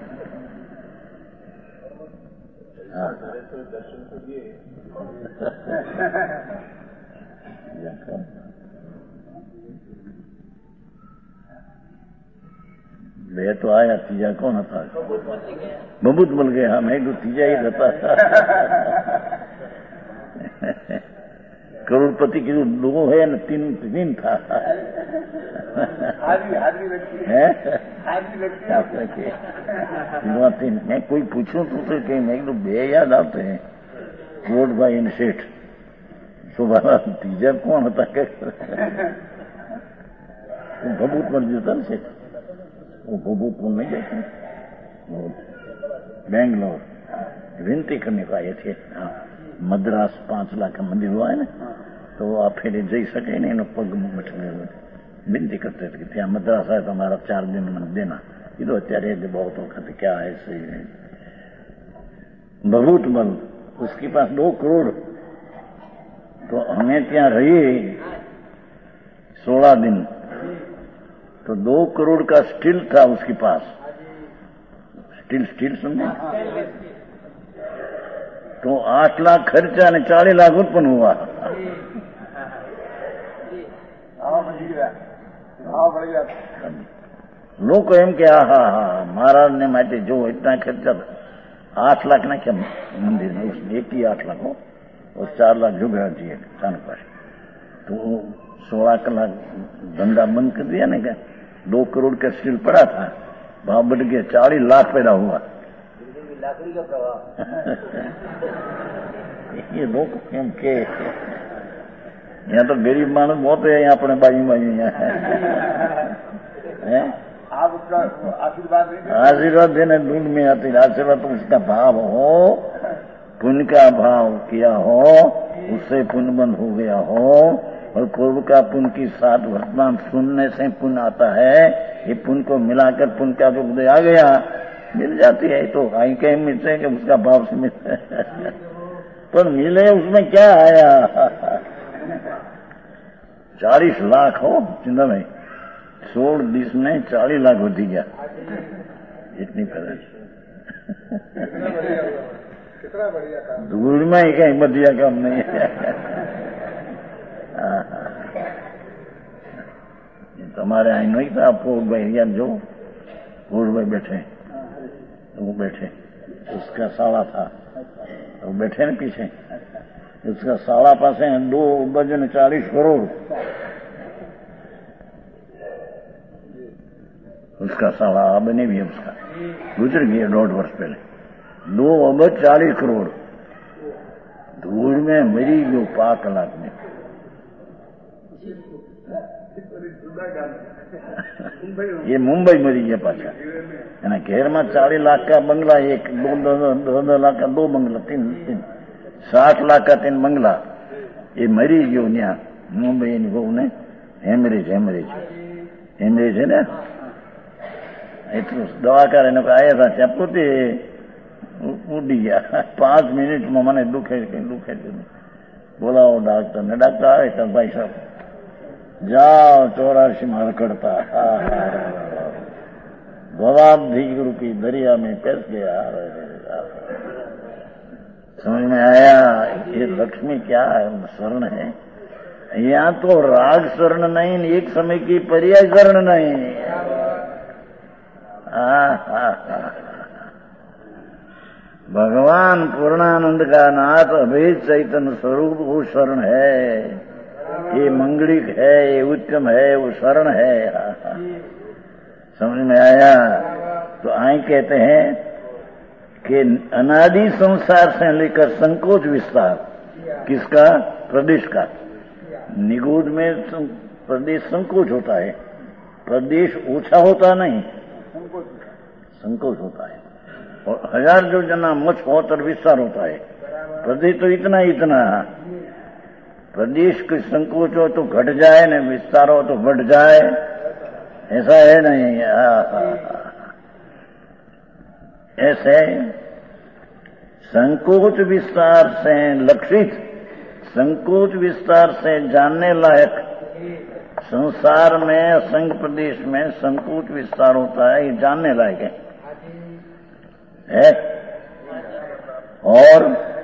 બે તો આયા, ત્રીજા કોણ હતા? બબૂત મળ ગયા। હા, મેં ત્રીજા ही હતા। करोड़पति की जो दो है न, तीन था। तीन मैं कोई पूछूं तो कहीं मैं तो बे याद आते हैं, कोट भाई इन सेठ। सुबह तीजा कौन होता? वो भभूतपुर जो था से वो भभूतपुर नहीं गए थे, बेंगलोर विनती करने को आए थे। हाँ, मद्रास 5 लाख का मंदिर हुआ है ना, तो आप फिर जई सके नहीं, पग विनती करते थे कि ત્યાં मद्रास आए तो हमारा 4 दिन मन देना। ये तो अत्यारे बहुत वक्त क्या है सही है। बहुत बल उसके पास 2 करोड़, तो हमें ત્યાં रही 16 दिन, तो 2 करोड़ का स्टील था उसके पास। स्टील समझे, तो 8 लाख खर्चा ने 40 लाख उत्पन्न हुआ। लोग एम के हा महाराज ने माटे जो इतना खर्चा 8 लाख ना क्या मंदिर में, उसने एक ही 8 लाख हो और 4 लाख जुगाड़ दिए चांद पास, तो 16 कलाक धंधा बंद कर दिया ना। क्या 2 करोड़ का स्टील पड़ा था, भाव बढ़ गया 40 लाख पैदा हुआ। लाकड़ी का प्रभाव ये लोग एम के यहाँ तो गरीब मानस बहुत है, यहाँ अपने बाजू यहाँ है। आप उसका आशीर्वाद देने ढूंढ में आती, आशीर्वाद तो उसका भाव हो, पुण्य का भाव किया हो, उससे पुण्य बंद हो गया हो, और पूर्व का पुण्य की साथ वर्तमान सुनने से पुण्य आता है। ये पुण्य को मिलाकर पुण्य का जो उदय आ गया मिल जाती है, तो आई कहीं मिलते कि उसका भाव से मिलते पर मिले उसमें क्या आया। 40 लाख हो चिंता में 16 20 में 40 लाख होती गया, इतनी पैदा कितना बढ़िया काम, दूर में ही कहीं बढ़िया काम नहीं है। तुम्हारे यहाँ नहीं था पूर्व भाई, या जो पूर्व भाई बैठे तो वो बैठे, उसका साला था तो वो बैठे न पीछे, उसका साला पास 2 अबज 40 करोड़, उसका साला अब नहीं भी उसका गुजर गया 1.5 वर्ष पहले। 2 अबज 40 करोड़ धूल में मरी गयो 5 लाख में। ये मुंबई मरी गया पाछा, घेर में 40 लाख का बंगला, 2 लाख का 2 बंगला, 3 60 लाख का 3 बंगला, ये मरी गयो न्या मुंबई बहू ने। हेमरेज है ना, दवा करे आया था ત્યાં પોતે ઉડી ગયા। 5 મિનિટ में મને दुखे बोलाओ डॉक्टर ने। डॉक्टर आए तो भाई साहब जाओ 84 में रखड़ता, गवाब्धी रूपी दरिया में फंस गया। समझ में आया ये लक्ष्मी क्या है, स्वर्ण है। यहाँ तो राग स्वर्ण नहीं, एक समय की पर्याय स्वर्ण नहीं। भगवान पूर्णानंद का नाथ अभेद चैतन्य स्वरूप वो शरण है, ये मंगलिक है, ये उत्तम है, वो शरण है। समझ में आया। तो आई कहते हैं कि अनादि संसार से लेकर संकोच विस्तार किसका, प्रदेश का। निगूढ़ में प्रदेश संकोच होता है, प्रदेश ओछा होता नहीं, संकोच होता है। और 1000 जो जना मुझ हो तो विस्तार होता है। प्रदेश तो इतना प्रदेश के संकोच हो तो घट जाए न, विस्तार हो तो बढ़ जाए, ऐसा है नहीं। ऐसे संकोच विस्तार से लक्षित, संकोच विस्तार से जानने लायक संसार में असंग प्रदेश में संकोच विस्तार होता है, ये जानने लायक है। और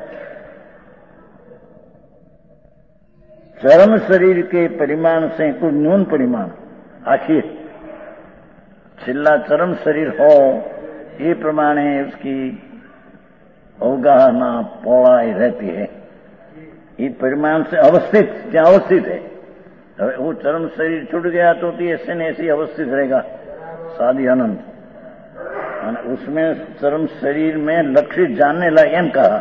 चरम शरीर के परिमाण से कुछ न्यून परिमाण, आखिर छिल्ला चरम शरीर हो ये प्रमाणे उसकी अवगाहना पौड़ाई रहती है। ये परिमाण से अवस्थित, क्या अवस्थित है। वो चरम शरीर छूट गया तो ऐसे न ऐसी अवस्थित रहेगा साधी अनंत। उसमें चरम शरीर में लक्षित जानने लायक एम कहा।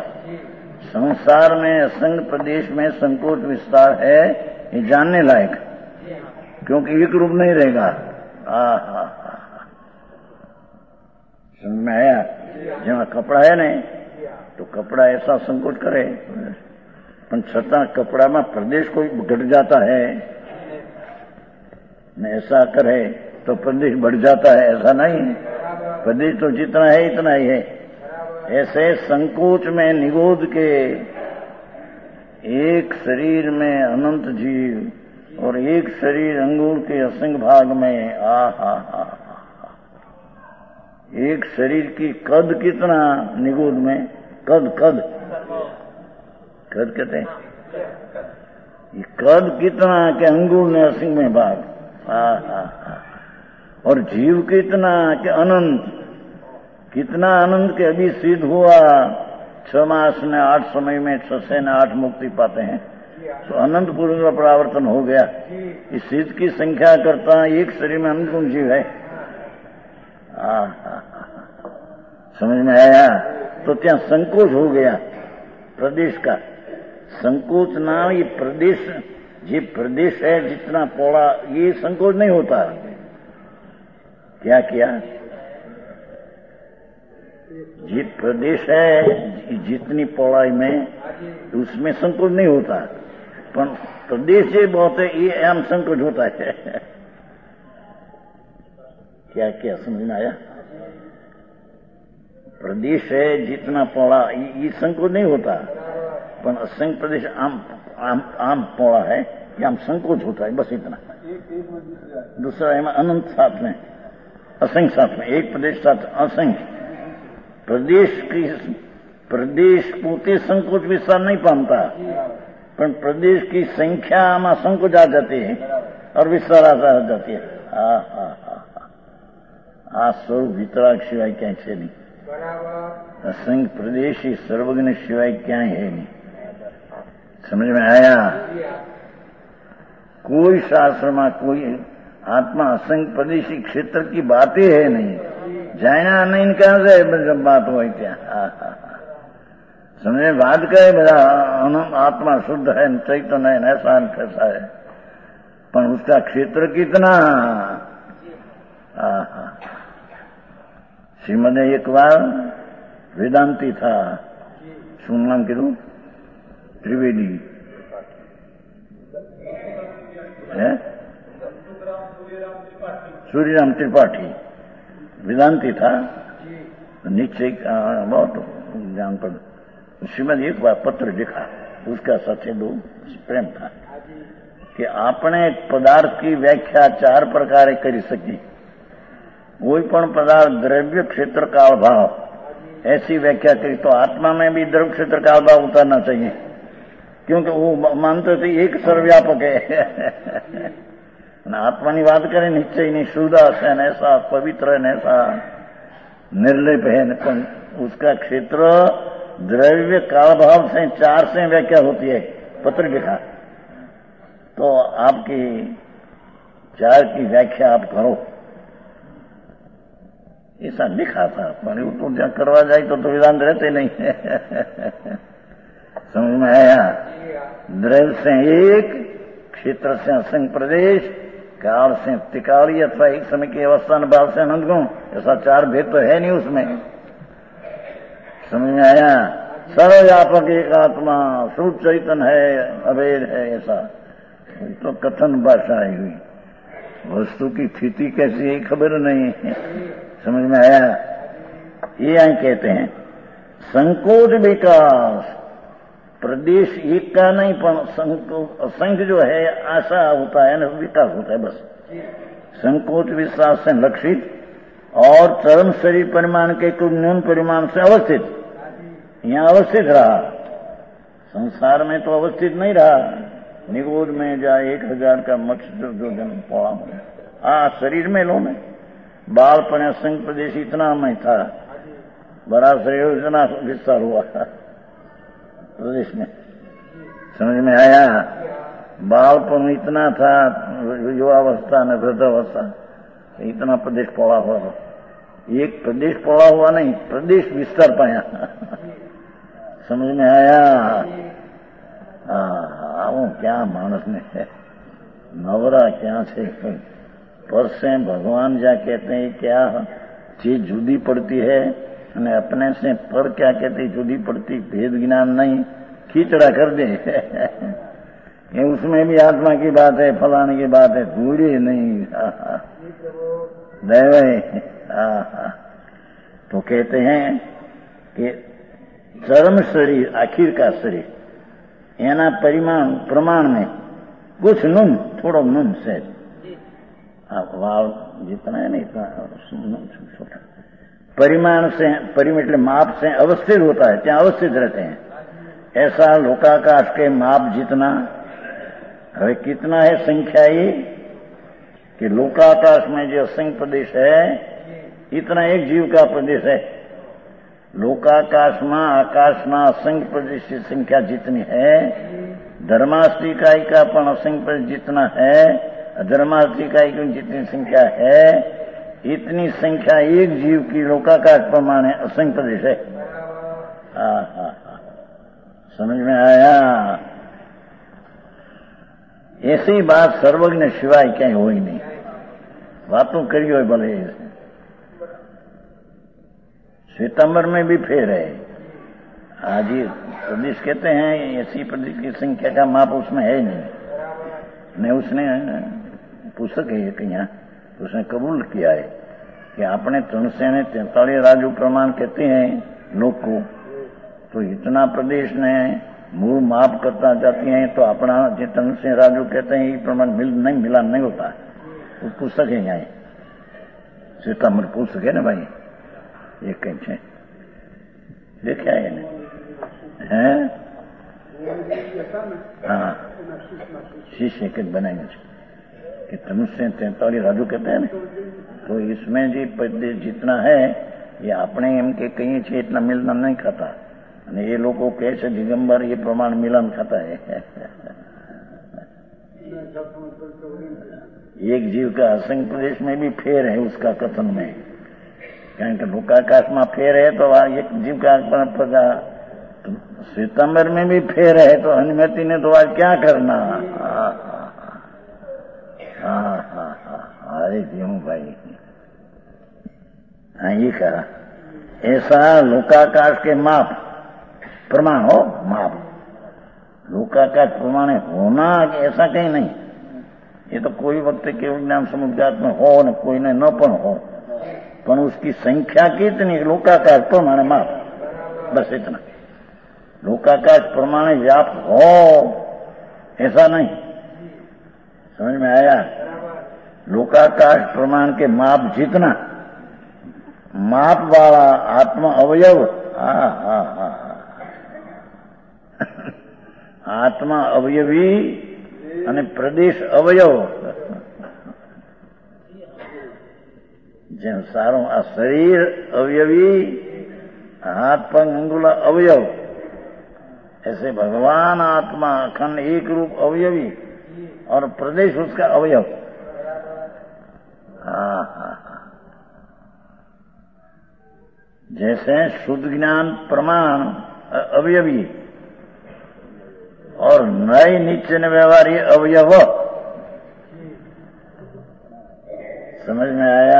संसार में असंग प्रदेश में संकोच विस्तार है, ये जानने लायक। क्योंकि एक रूप नहीं रहेगा। समझ में आया? जहाँ कपड़ा है नहीं तो कपड़ा ऐसा संकोच करे, पण छतां कपड़ाમાં प्रदेश कोई घट जाता है न, ऐसा करे तो प्रदेश बढ़ जाता है, ऐसा नहीं। प्रदेश तो जितना है इतना ही है। ऐसे संकोच में निगोद के एक शरीर में अनंत जीव और एक शरीर अंगूर के असंख्य भाग में, एक शरीर की कद कितना निगोद में, कद कहते हैं, ये कद कितना के अंगूर ने असंख्य में भाग, और जीव कितना के अनंत, कितना अनंत के अभी सिद्ध हुआ 6 मास ने 8 समय में 6 ने 8 मुक्ति पाते हैं, तो अनंत पुरुष का परावर्तन हो गया। इस सिद्ध की संख्या करता एक शरीर में अनंत गुण जीव है। समझ में आया? तो ત્યાં संकोच हो गया प्रदेश का। संकोच ना, ये प्रदेश, ये प्रदेश है जितना पौड़ा, ये संकोच नहीं होता। क्या किया? ये प्रदेश है जितनी पौड़ाई में, उसमें संकोच नहीं होता, पर प्रदेश ये बहुत है, ये आम संकोच होता है। क्या क्या समझ में आया? प्रदेश है जितना पौड़ा, ये संकोच नहीं होता, पर असंख्य प्रदेश आम पौड़ा है, ये आम संकोच होता है, बस इतना। दूसरा है अनंत साथ में, असंख्य साथ में, एक प्रदेश साथ असंख्य। प्रदेश पोते संकोच विस्तार नहीं पामता, पर प्रदेश की संख्या में संकोच आ जाती है और विस्तार आ जाती है। आ स्वरूप वितराग सिवाय क्या है नहीं। असंख्य प्रदेश ही सर्वज्ञ सिवाय क्या है नहीं। समझ में आया? कोई शास्त्र में कोई आत्मा असंख्य प्रदेशी क्षेत्र की बातें है नहीं। जाना नहीं कहा से जब बात हो क्या, समझे? बात कहे मेरा आत्मा शुद्ध है, चैतन्य है, ऐसा कैसा है, पर उसका क्षेत्र कितना। श्रीमद एक बार वेदांती था, શું નામ કીધું? ત્રિવેદી है, सूर्यराम त्रिपाठी वेदांती था, नीचे बहुत ज्ञान पर। श्रीमद एक बार पत्र लिखा, उसका सचेदो प्रेम था कि आपने पदार्थ की व्याख्या 4 प्रकार કરી सकी। कोई पण पदार्थ द्रव्य क्षेत्र काल भाव, ऐसी व्याख्या करी तो आत्मा में भी द्रव्य क्षेत्र काल भाव उतारना चाहिए, क्योंकि वो मानते थे एक सर्वव्यापक है। आत्मा की बात करें निश्चय नहीं, शुद्धास है, ऐसा पवित्र है, ऐसा निर्लेप है, उसका क्षेत्र द्रव्य काल भाव से 4 से व्याख्या होती है। पत्र लिखा तो आपकी 4 की व्याख्या आप करो, ऐसा लिखा था। पर वो तो जहाँ करवा जाए तो वेदांत रहते नहीं। समझ में आया? द्रव्य से एक, क्षेत्र से असंख्य प्रदेश, काल से त्रिकाली अथवा एक समय की अवस्था न भाव से अनंत गुण, ऐसा 4 भेद तो है नहीं उसमें। समझ में आया? सर्वव्यापक एक आत्मा शुद्ध चैतन्य है, अभेद है, ऐसा तो कथन भाषा आई हुई। वस्तु की स्थिति कैसी है खबर नहीं है। समझ में आया? ये यहां कहते हैं संकोच विकास, प्रदेश एक का नहीं, पर असंख्य जो है आशा होता है ना, विकास होता है बस। संकोच विश्वास से लक्षित और चरम शरीर परिमाण के कुछ न्यून परिमाण से अवस्थित, यहाँ अवस्थित रहा, संसार में तो अवस्थित नहीं रहा। निगोद में जाए 1000 का मत्स्य जो जन्म पड़ा हो, शरीर में लो में बालपन असंख्य प्रदेश इतना में था, बड़ा शरीर इतना विस्तार हुआ प्रदेश में। समझ में आया? बालपन इतना था, युवावस्था न वृद्धावस्था, इतना प्रदेश पड़ा हुआ। एक प्रदेश पड़ा हुआ नहीं, प्रदेश विस्तार पाया। समझ में आया? वो क्या मानस ने है, नवरा क्या से पर से भगवान जा कहते हैं क्या चीज जुदी पड़ती है અને अपने से पर क्या कहती जुदी पड़ती भेद ज्ञान नहीं खींचड़ा कर दे ये उसमें भी आत्मा की बात है फलाने की बात है दूरी नहीं तो कहते हैं कि चरम शरीर आखिर का शरीर एना परिमाण प्रमाण में कुछ नून थोड़ो नून से वाव जितना है नहीं इतना परिमाण से मतलब माप से अवस्थित होता है क्या अवस्थित रहते हैं ऐसा लोकाकाश के माप जितना है कितना है संख्या ये कि लोकाकाश में जो असंख्य प्रदेश है इतना एक जीव का प्रदेश है लोकाकाश में आकाश में असंख्य प्रदेश की संख्या जितनी है धर्मास्त्री इकाई का पण असंख्य प्रदेश जितना है अधर्मास्त्री इकाई की जितनी संख्या है इतनी संख्या एक जीव की लोकाकाश प्रमाण है असंख्य प्रदेश है समझ में आया ऐसी बात सर्वज्ञ सिवाय क्या हो ही नहीं बातों करी हो भले श्वेतांबर में भी फेर है आज ये प्रदेश कहते हैं ऐसी प्रदेश की संख्या का माप उसमें है नहीं उसने पुस्तक है कहीं उसने कबूल किया है कि आपने 343 राजू प्रमाण कहते हैं लोग को तो इतना प्रदेश ने मूल माप करता जाती हैं तो अपना जो 300 राजू कहते हैं ये प्रमाण नहीं मिला नहीं होता वो पुस्तक है यहाँ सीतामढ़ी पुस्तक है ना भाई ये कहीं से देखा है ना हाँ शीशे के बनाएंगे कि 343 राजू कहते हैं ना तो इसमें जी प्रदेश जितना है ये अपने एम के कहीं से इतना मिलना नहीं खाता અને ये लोगों कैसे दिगंबर ये प्रमाण मिलन खाता है एक जीव का असंख्य प्रदेश में भी फेर है उसका कथन में कारण के लोकाकाश में फेर है तो एक जीव का श्वेतांबर में भी फेर है तो अनुमति ने तो आज क्या करना अरे क्यों भाई ये कहा ऐसा लोकाकाश के माप प्रमाण हो माप लोकाकाश प्रमाण होना ऐसा कहीं नहीं ये तो कोई वक्त केवल ज्ञान समुद्रात में हो न कोई ने न पण हो पर उसकी संख्या कितनी लोकाकाश प्रमाण माप बस इतना लोकाकाश प्रमाण व्याप्त हो ऐसा नहीं समझ में आया लोकाकाश प्रमाण के माप जितना माप वाला आत्मा अवयव आत्मा अवयवी અને પ્રદેશ અવયવ જેમ સારું આ શરીર અવયવી हाथ पंग अंगुला अवयव ऐसे भगवान आत्मा अखंड एक रूप अवयवी और प्रदेश उसका अवयव जैसे शुद्ध ज्ञान प्रमाण अवयवी और नए नीचे न व्यवहार अवयव समझ में आया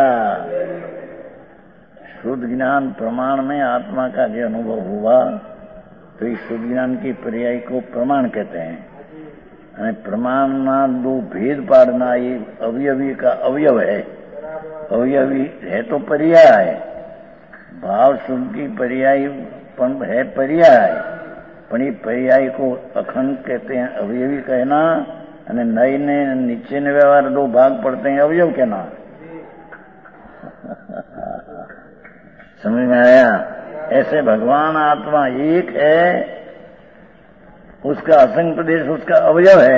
शुद्ध ज्ञान प्रमाण में आत्मा का जो अनुभव हुआ तो इस शुद्ध ज्ञान की पर्याय को प्रमाण कहते हैं અને પ્રમાણના દો ભેદ પાડના એ અવયવી का अवयव है अवयवी है तो पर्याय भाव शुद्ध की पर्याय है पर्याय पण ये पर्याय को अखंड कहते हैं अवयवी कहना અને नई ने नीचे ने व्यवहार दो भाग पड़ते हैं अवयव कहना समझ में आया ऐसे भगवान आत्मा एक है उसका असंग प्रदेश उसका अवयव है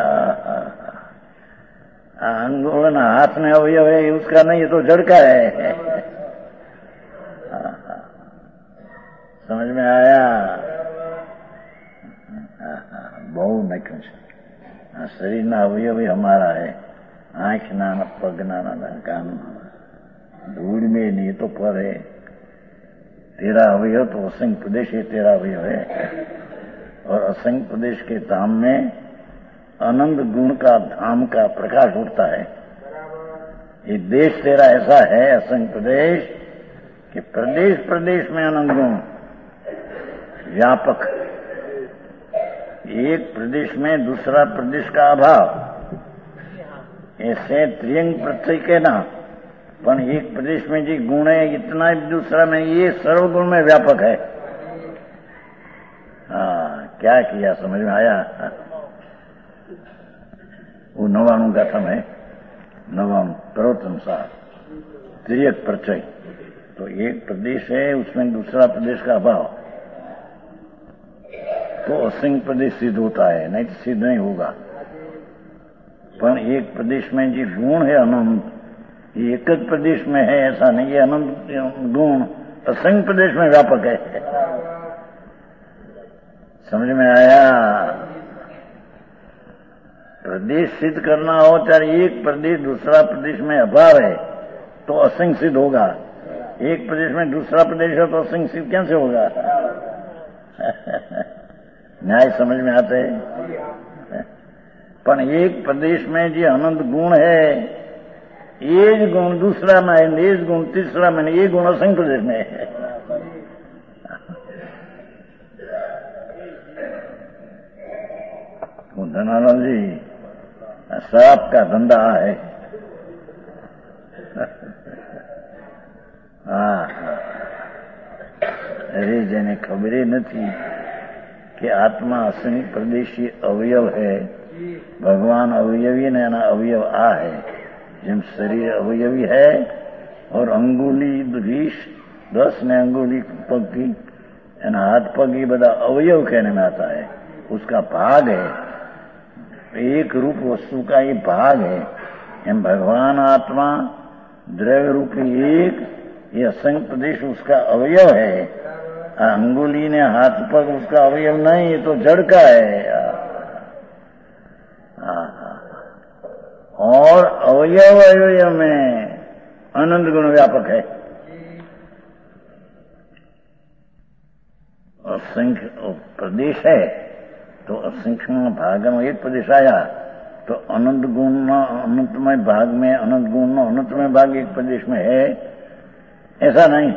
अंगुल हाथ में अवयव है उसका नहीं तो जड़ का है समझ में आया बहु नखुं शरीर ना अवयव हमारा है आंख ना पग ना कान धूल में नहीं तो पर है तेरा अवयव तो असंग प्रदेश है तेरा अवयव है और असंख्य प्रदेश के धाम में अनंत गुण का धाम का प्रकाश उठता है। ये देश तेरा ऐसा है असंख्य प्रदेश कि प्रदेश प्रदेश में अनंत गुण व्यापक, एक प्रदेश में दूसरा प्रदेश का अभाव, ऐसे त्रियंग प्रत्यय के ना, पर एक प्रदेश में जी गुण है इतना, दूसरा में ये सर्वगुण में व्यापक है। हाँ, क्या किया समझ में आया? वो 99 गठन है, 99 प्रवर्तनसार त्रियक प्रत्यय। तो एक प्रदेश है उसमें दूसरा प्रदेश का अभाव, तो असंख्य प्रदेश सिद्ध होता है, नहीं तो सिद्ध नहीं होगा। पर एक प्रदेश में जो गुण है अनंत, ये एक प्रदेश में है ऐसा नहीं, ये अनंत गुण असंख्य प्रदेश में व्यापक है। समझ में आया? प्रदेश सिद्ध करना हो चाहे एक प्रदेश दूसरा प्रदेश में अभाव है तो असंख्य सिद्ध होगा, एक प्रदेश में दूसरा प्रदेश है तो असंख्य सिद्ध कैसे होगा? न्याय समझ में आते हैं? पर एक प्रदेश में जो अनंत गुण है, एक गुण दूसरा में है, एक गुण तीसरा में, एक गुण असंख्य प्रदेश में है। धनानंद जी, शराब का धंधा है। हाँ, अरे जेने खबर नहीं कि आत्मा असंख्य प्रदेशी अवयव है, भगवान अवयवी ने एना अवयव आ है। જેમ શરીર અવયવી है और अंगुली 10 ने अंगुली पग की, हाथ पग ये बड़ा अवयव कहने में आता है, उसका भाग है, एक रूप वस्तु का ये भाग है। एम भगवान आत्मा द्रव्य रूपी एक, ये असंख्य प्रदेश उसका अवयव है। अंगुली ने हाथ पग उसका अवयव नहीं, ये तो जड़ का है। और अवयव अवयव में अनंत गुण व्यापक है। असंख्य प्रदेश है तो असंख्य भाग में एक प्रदेश आया तो अनंत गुण अनंतमय भाग में, अनंत गुण अनंतमय भाग एक प्रदेश में है, ऐसा नहीं।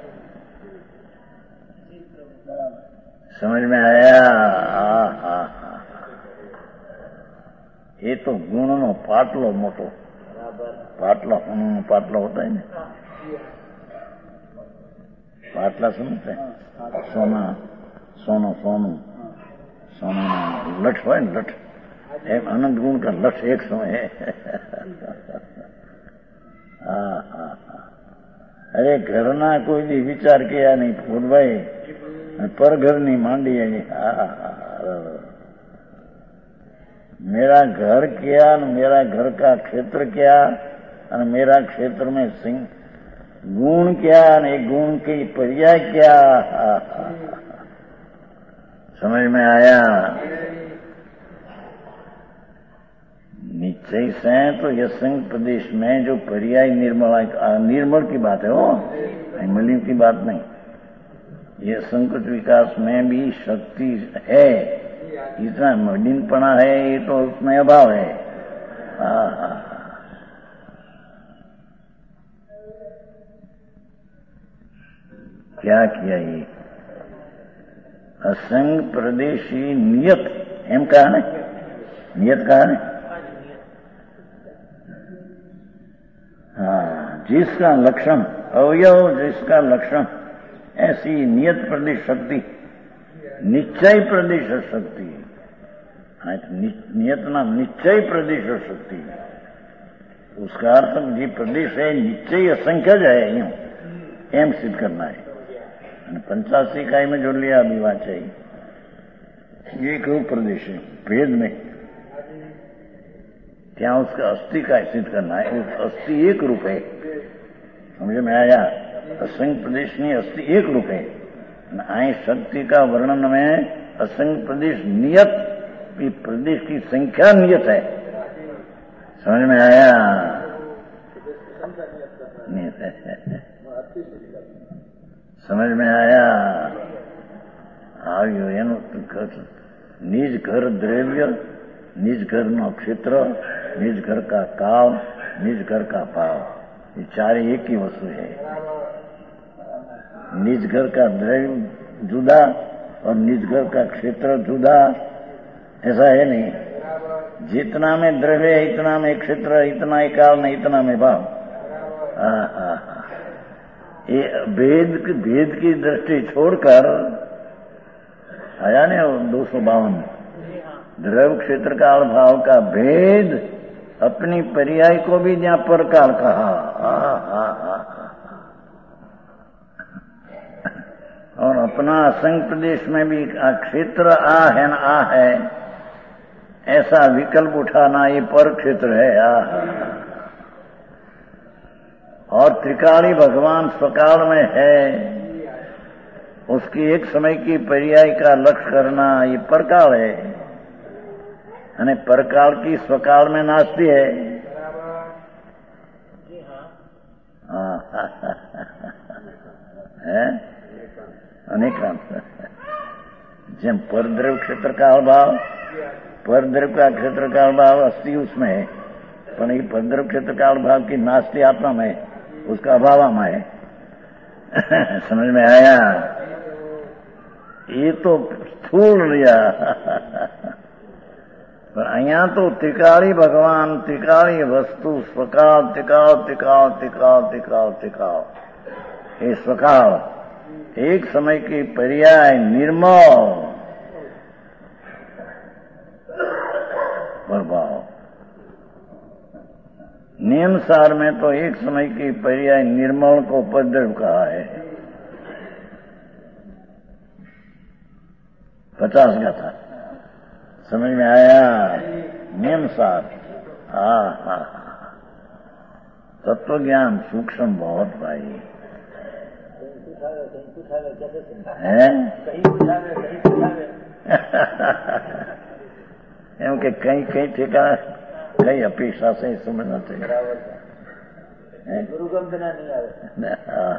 समझ में आया? ये तो गुण नो पाटलो मोटो, पाटला पाटला होता है ना, पाटला समझते हैं? सोना सोनो सोनू सोना लठ हो, लठ एक अनंत गुण का लठ एक समय है। अरे घरना कोई भी विचार किया नहीं फूट भाई, पर घर नहीं मांडी है। मेरा घर क्या, मेरा घर का क्षेत्र क्या, और मेरा क्षेत्र में सिंह गुण क्या, एक गुण की पर्याय क्या। समझ में आया? निश्चय से तो असंख्य प्रदेश में जो पर्याय निर्मल की बात है, वो मलिन की बात नहीं। ये संकुच विकास में भी शक्ति है, इतना मलिनपना है ये तो उसमें अभाव है। क्या किया ये? असंग प्रदेशी नियत एम कहा ने, नियत कहा ने। हाँ, जिसका लक्षण अवयव, जिसका लक्षण ऐसी नियत प्रदेश शक्ति, निश्चय प्रदेश शक्ति, नियत नाम निश्चय प्रदेश शक्ति, उसका अर्थ जी प्रदेश है निश्चय असंख्य है, यूं एम सिद्ध करना है। 85 इकाई में जोड़ लिया अभी बात चाहिए, ये एक रूप प्रदेश है भेद में, क्या उसका अस्थि का सिद्ध करना है, उस अस्थि एक रूप है। समझ में आया? असंख्य प्रदेश नहीं, अस्थि एक रूप है। आए शक्ति का वर्णन में असंख्य प्रदेश नियत, प्रदेश की संख्या नियत है। समझ में आया? नियत है। समझ में आया? આવ્યો એનું નિજ ઘર દ્રવ્ય निज घरનો ક્ષેત્ર, निज घर का काल, निज घर का भाव, ये चार एक ही वस्तु है। निज घर का द्रव्य जुदा और निज घर का क्षेत्र जुदा, ऐसा है नहीं। जितना में द्रव्य है इतना में क्षेत्र, इतना ही काल में, इतना में भाव। ये भेद की दृष्टि छोड़कर आया ने 252 द्रव्य क्षेत्र काल भाव का भेद अपनी पर्याय को भी जहां परकाल कहा। और अपना असंग प्रदेश में भी क्षेत्र आ है न आ है, ऐसा विकल्प उठाना ये पर क्षेत्र है। और त्रिकाली भगवान स्वकाल में है, उसकी एक समय की पर्याय का लक्ष्य करना ये परकाल है। यानी परकाल की स्वकाल में नाचती है। अनेकांत જેમ परद्रव्य क्षेत्र काल भाव, परद्रव्य का क्षेत्र काल भाव अस्थि उसमें है, पर ये परद्रव्य क्षेत्र काल भाव की नास्ती आत्मा में, उसका अभाव में है। समझ में आया? ये तो स्थूल लिया, पर अहियां तो त्रिकाली भगवान, त्रिकाली वस्तु, स्वकाल, त्रिकाल त्रिकाल त्रिकाल त्रिकाल त्रिकाल, ये स्वकाल एक समय की पर्याय निर्मल प्रभाव। नियम सार में तो एक समय की पर्याय निर्मल को उपद्रव कहा है। 50 का था। समझ में आया? नियम सार। हाँ, तत्व ज्ञान सूक्ष्म बहुत भाई है। एम के कहीं कहीं ठिकाना कई अपेक्षा से समझना चाहिए। गुरुगम बिना नहीं आवे।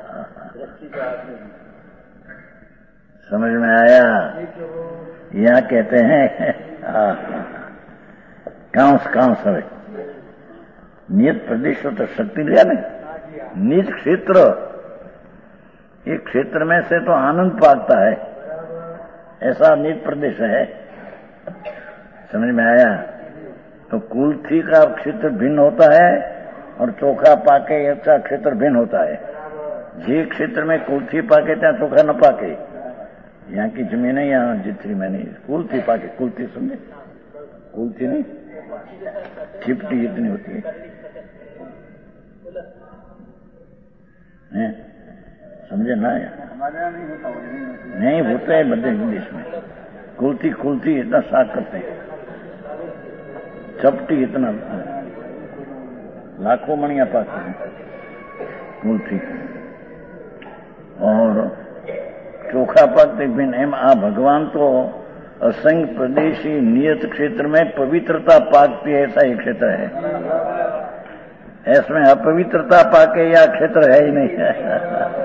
समझ में आया? यहाँ कहते हैं कांस है नियत प्रदेश तो शक्ति लिया नहीं, निज क्षेत्र, एक क्षेत्र में से तो आनंद पाता है, ऐसा निज प्रदेश है। समझ में आया? तो कुलथी का क्षेत्र भिन्न होता है और चोखा पाके का क्षेत्र भिन्न होता है। जे क्षेत्र में कुलथी पाके त्या चोखा न पाके, यहाँ की जमीन है, यहाँ जितनी में नहीं, कुलथी पाके, कुलथी समझे? कुलथी नहीं, चिपटी जितनी होती है, समझे ना? नहीं होता है मध्य देश में। कुलथी इतना साफ करते हैं, चपटी इतना, लाखों मणिया पाती हैं कुलथी, और चोखा पाकते भिन्न। एम आ भगवान तो असंग प्रदेशी नियत क्षेत्र में पवित्रता पाकती है, ऐसा एक क्षेत्र है। इसमें अपवित्रता पाके या क्षेत्र है ही नहीं।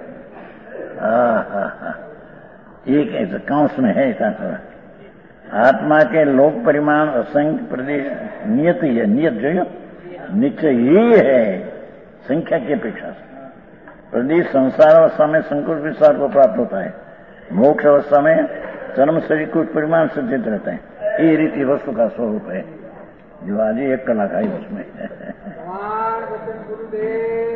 एक ऐसा कांस में है ऐसा। आत्मा के लोक परिमाण असंख्य प्रदेश नियत ही है, नियत जो निश्चय ही है संख्या की अपेक्षा से। प्रदेश संसार अवस्था में संकुच विस्तार को प्राप्त होता है, मोक्ष अवस्था में चरम शरीर कुछ परिमाण सज्जित रहते हैं। ये रीति वस्तु का स्वरूप है जो आज एक कलाकारी उसमें है।